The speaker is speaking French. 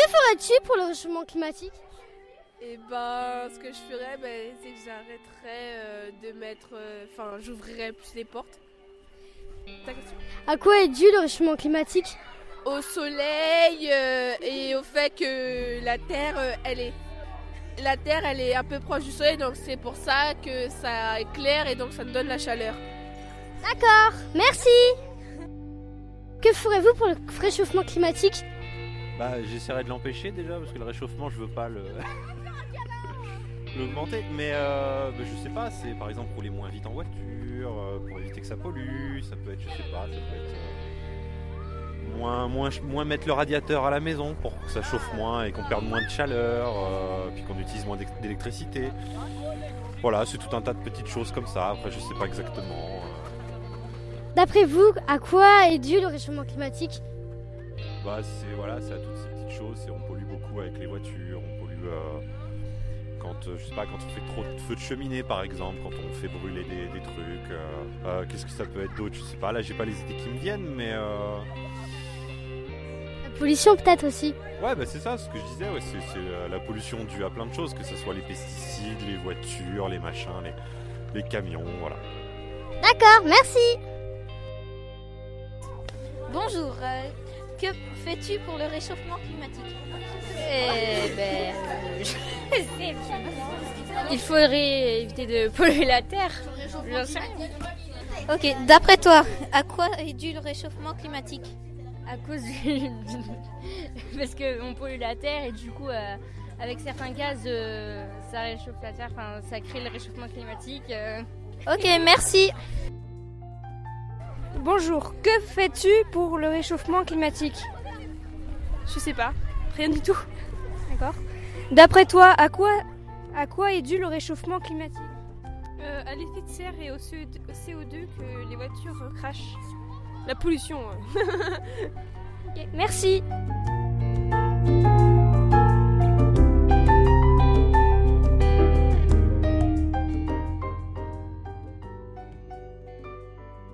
ferais-tu pour le réchauffement climatique? Et ben, ce que je ferais, c'est que j'arrêterais de mettre... j'ouvrirais plus les portes. Ta question? À quoi est dû le réchauffement climatique? Au soleil et au fait que la Terre, elle est un peu proche du soleil, donc c'est pour ça que ça éclaire et donc ça nous donne la chaleur. D'accord, merci. Que ferez-vous pour le réchauffement climatique? J'essaierai de l'empêcher déjà, parce que le réchauffement, je veux pas l'augmenter. Mais je sais pas, c'est par exemple rouler moins vite en voiture, pour éviter que ça pollue, ça peut être, je sais pas, ça peut être moins mettre le radiateur à la maison pour que ça chauffe moins et qu'on perde moins de chaleur, puis qu'on utilise moins d'électricité. Voilà, c'est tout un tas de petites choses comme ça, après je sais pas exactement. D'après vous, à quoi est dû le réchauffement climatique? C'est à toutes ces petites choses, on pollue beaucoup avec les voitures, on pollue quand on fait trop de feux de cheminée par exemple, quand on fait brûler des trucs, qu'est-ce que ça peut être d'autre, je sais pas, là j'ai pas les idées qui me viennent, mais La pollution peut-être aussi. ouais, c'est ça, ce que je disais, c'est la pollution due à plein de choses, que ce soit les pesticides, les voitures, les machins, les camions, voilà. D'accord, merci. Bonjour, que fais-tu pour le réchauffement climatique? Il faudrait éviter de polluer la terre. Ok, d'après toi, à quoi est dû le réchauffement climatique? À cause parce qu'on pollue la terre et du coup avec certains gaz ça réchauffe la terre, ça crée le réchauffement climatique. Ok, merci. Bonjour, que fais-tu pour le réchauffement climatique? Je sais pas, rien du tout. D'accord. D'après toi, à quoi est dû le réchauffement climatique? À l'effet de serre et au CO2 que les voitures crachent. La pollution. Ok, merci.